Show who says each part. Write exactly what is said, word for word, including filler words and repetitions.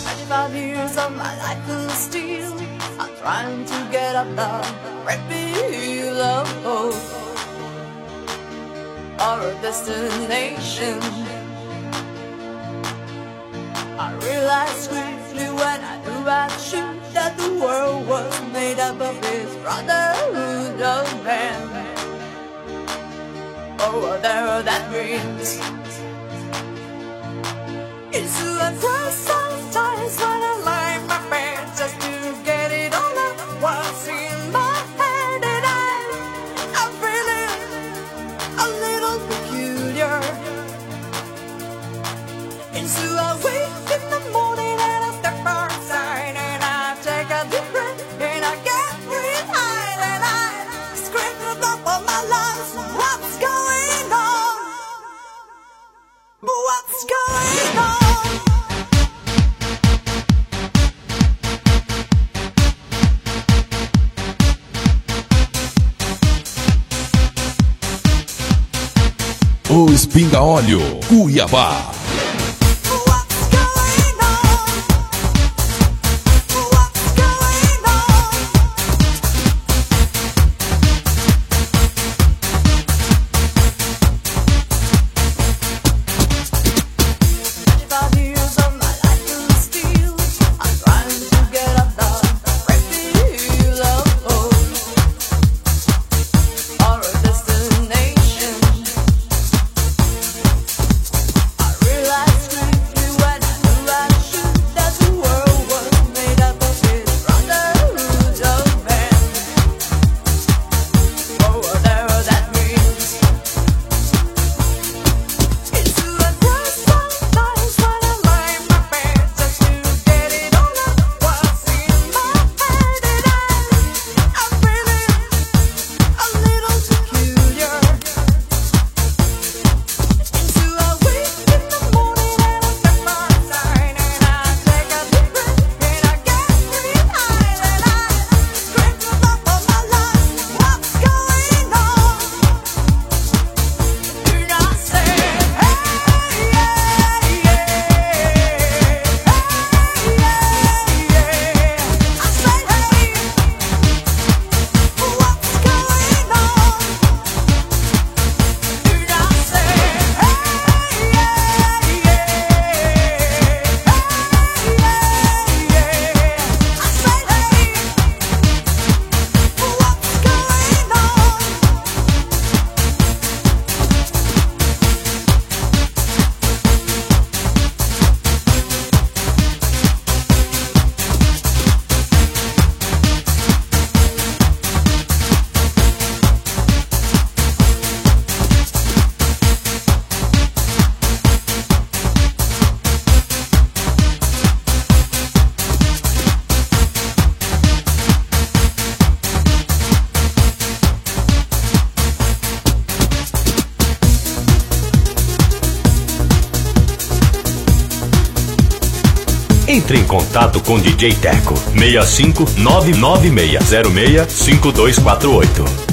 Speaker 1: twenty-five years of my life is still I'm trying to get up the great wheel of hope or a destination. I realized quickly when I knew I'd shoot that the world was made up of this brotherhood of man. Oh, whatever that means. It's a cross sometimes when I lie in my bed just to get it all up what's in my head, and I, I'm feeling a little peculiar. And so I wake in the morning and I step outside and I take a deep breath and I get really high and I scream to the top of my lungs, what's going on? What's going on?
Speaker 2: O Espinga Óleo, Cuiabá.
Speaker 3: Entre em contato com D J Teco seis cinco nove nove seis zero seis cinco dois quatro oito.